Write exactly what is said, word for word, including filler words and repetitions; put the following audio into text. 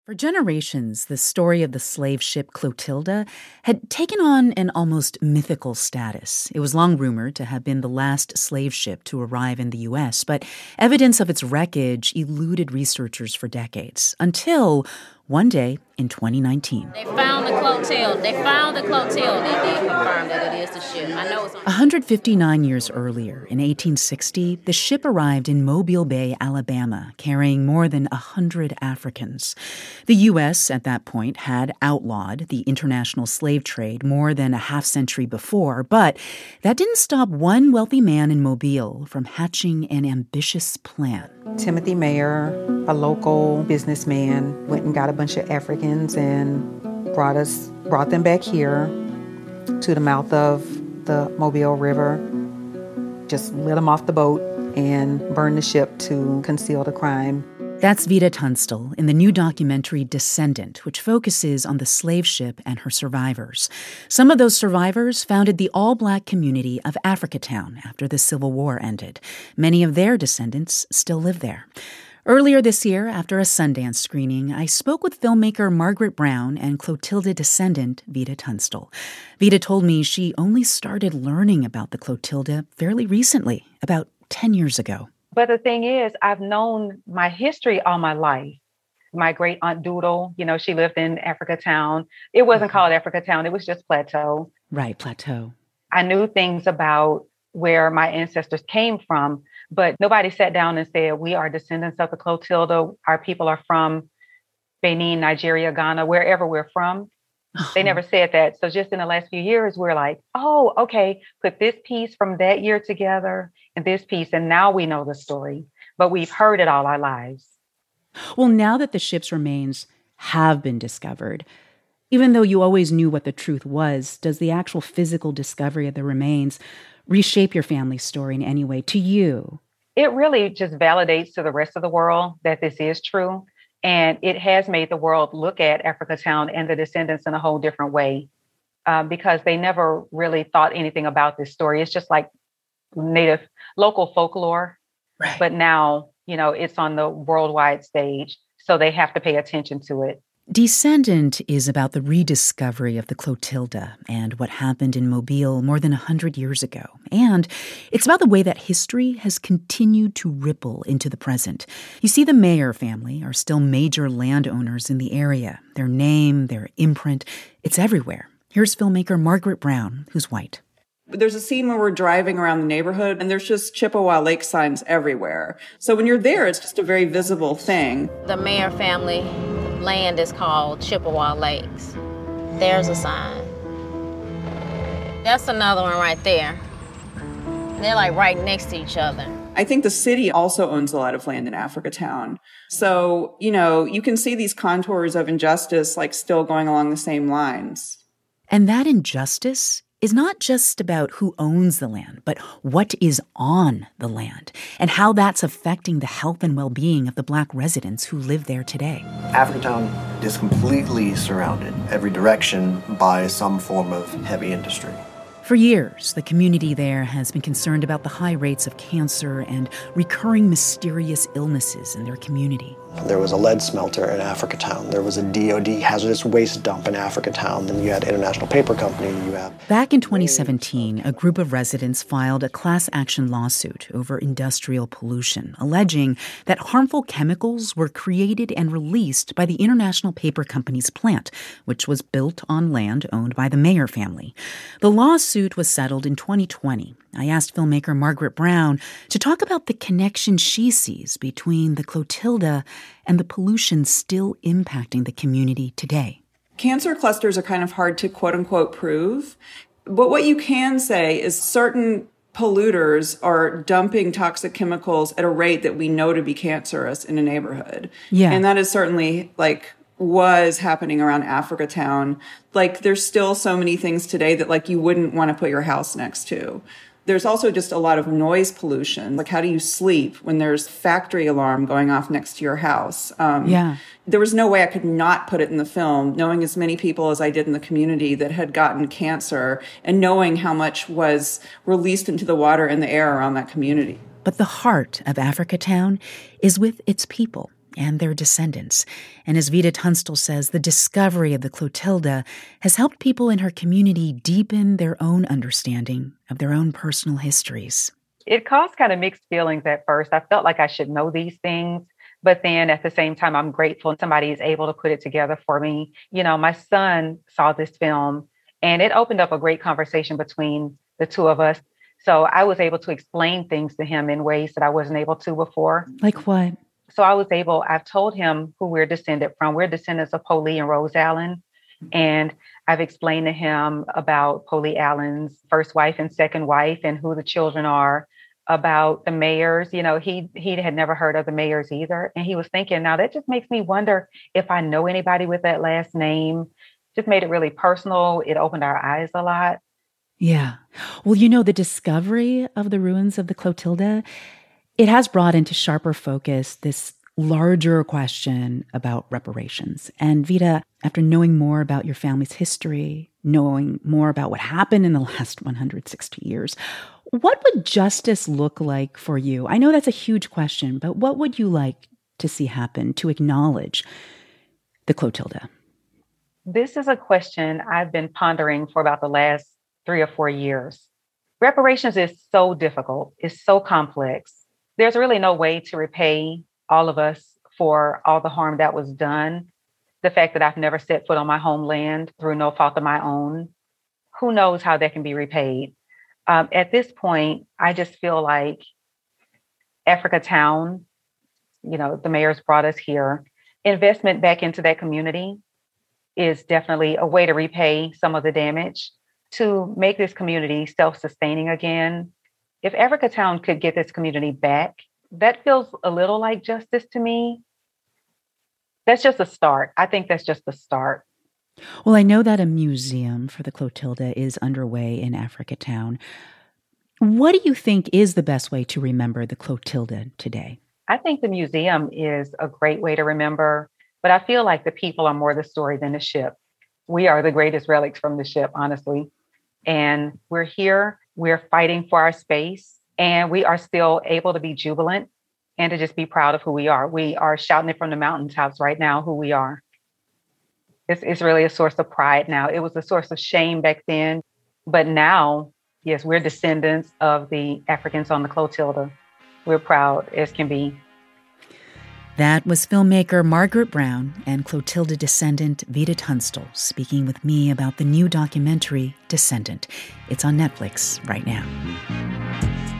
For generations, the story of the slave ship Clotilda had taken on an almost mythical status. It was long rumored to have been the last slave ship to arrive in the U S, but evidence of its wreckage eluded researchers for decades, until one day in twenty nineteen. They found the Clotilda. They found the Clotilda. They did confirm that it is the ship. I know it's on. one hundred fifty-nine years earlier, in eighteen sixty, the ship arrived in Mobile Bay, Alabama, carrying more than one hundred Africans. The U S at that point had outlawed the international slave trade more than a half century before, but that didn't stop one wealthy man in Mobile from hatching an ambitious plan. Timothy Mayer, a local businessman, went and got a bunch of Africans and brought us, brought them back here to the mouth of the Mobile River, just lit them off the boat and burned the ship to conceal the crime. That's Vida Tunstall in the new documentary Descendant, which focuses on the slave ship and her survivors. Some of those survivors founded the all-black community of Africatown after the Civil War ended. Many of their descendants still live there. Earlier this year, after a Sundance screening, I spoke with filmmaker Margaret Brown and Clotilda descendant Vida Tunstall. Vida told me she only started learning about the Clotilda fairly recently, about ten years ago. But the thing is, I've known my history all my life. My great aunt Doodle, you know, she lived in Africatown. It wasn't mm-hmm. called Africatown. It was just Plateau. Right, Plateau. I knew things about where my ancestors came from, but nobody sat down and said, we are descendants of the Clotilda. Our people are from Benin, Nigeria, Ghana, wherever we're from. Oh. They never said that. So just in the last few years, we're like, oh, okay, put this piece from that year together and this piece. And now we know the story, but we've heard it all our lives. Well, now that the ship's remains have been discovered, even though you always knew what the truth was, does the actual physical discovery of the remains reshape your family's story in any way to you? It really just validates to the rest of the world that this is true. And it has made the world look at Africatown and the descendants in a whole different way uh, because they never really thought anything about this story. It's just like native local folklore. Right. But now, you know, it's on the worldwide stage, so they have to pay attention to it. Descendant is about the rediscovery of the Clotilda and what happened in Mobile more than one hundred years ago. And it's about the way that history has continued to ripple into the present. You see, the Mayer family are still major landowners in the area. Their name, their imprint, it's everywhere. Here's filmmaker Margaret Brown, who's white. There's a scene where we're driving around the neighborhood and there's just Chippewa Lake signs everywhere. So when you're there, it's just a very visible thing. The Mayer family land is called Chippewa Lakes. There's a sign. That's another one right there. They're like right next to each other. I think the city also owns a lot of land in Africatown. So, you know, you can see these contours of injustice like still going along the same lines. And that injustice is not just about who owns the land, but what is on the land and how that's affecting the health and well-being of the Black residents who live there today. Africatown is completely surrounded every direction by some form of heavy industry. For years, the community there has been concerned about the high rates of cancer and recurring mysterious illnesses in their community. There was a lead smelter in Africatown. There was a D O D hazardous waste dump in Africatown. Then you had International Paper Company. You have Back in twenty seventeen, a group of residents filed a class action lawsuit over industrial pollution, alleging that harmful chemicals were created and released by the International Paper Company's plant, which was built on land owned by the Mayer family. The lawsuit was settled in twenty twenty. I asked filmmaker Margaret Brown to talk about the connection she sees between the Clotilda and the pollution still impacting the community today. Cancer clusters are kind of hard to quote-unquote prove, but what you can say is certain polluters are dumping toxic chemicals at a rate that we know to be cancerous in a neighborhood. Yeah. And that is certainly like was happening around Africatown. Like there's still so many things today that like you wouldn't want to put your house next to. There's also just a lot of noise pollution. Like, how do you sleep when there's factory alarm going off next to your house? Um, yeah. There was no way I could not put it in the film, knowing as many people as I did in the community that had gotten cancer and knowing how much was released into the water and the air around that community. But the heart of Africatown is with its people. and their descendants. And as Vida Tunstall says, the discovery of the Clotilda has helped people in her community deepen their own understanding of their own personal histories. It caused kind of mixed feelings at first. I felt like I should know these things, but then at the same time, I'm grateful somebody is able to put it together for me. You know, my son saw this film and it opened up a great conversation between the two of us. So I was able to explain things to him in ways that I wasn't able to before. Like what? So I was able, I've told him who we're descended from. We're descendants of Polee and Rose Allen. And I've explained to him about Polee Allen's first wife and second wife and who the children are, about the Mayers. You know, he he had never heard of the Mayers either. And he was thinking, now that just makes me wonder if I know anybody with that last name. Just made it really personal. It opened our eyes a lot. Yeah. Well, you know, the discovery of the ruins of the Clotilda, it has brought into sharper focus this larger question about reparations. And Vida, after knowing more about your family's history, knowing more about what happened in the last one hundred sixty years, what would justice look like for you? I know that's a huge question, but what would you like to see happen to acknowledge the Clotilda? This is a question I've been pondering for about the last three or four years. Reparations is so difficult. It's so complex. There's really no way to repay all of us for all the harm that was done. The fact that I've never set foot on my homeland through no fault of my own, who knows how that can be repaid? Um, at this point, I just feel like Africatown, you know, the Mayers brought us here. Investment back into that community is definitely a way to repay some of the damage, to make this community self-sustaining again. If Africatown could get this community back, that feels a little like justice to me. That's just a start. I think that's just the start. Well, I know that a museum for the Clotilda is underway in Africatown. What do you think is the best way to remember the Clotilda today? I think the museum is a great way to remember, but I feel like the people are more the story than the ship. We are the greatest relics from the ship, honestly. And we're here, we're fighting for our space, and we are still able to be jubilant and to just be proud of who we are. We are shouting it from the mountaintops right now, who we are. It's, it's really a source of pride now. It was a source of shame back then, but now, yes, we're descendants of the Africans on the Clotilda. We're proud as can be. That was filmmaker Margaret Brown and Clotilda descendant Vida Tunstall speaking with me about the new documentary, Descendant. It's on Netflix right now.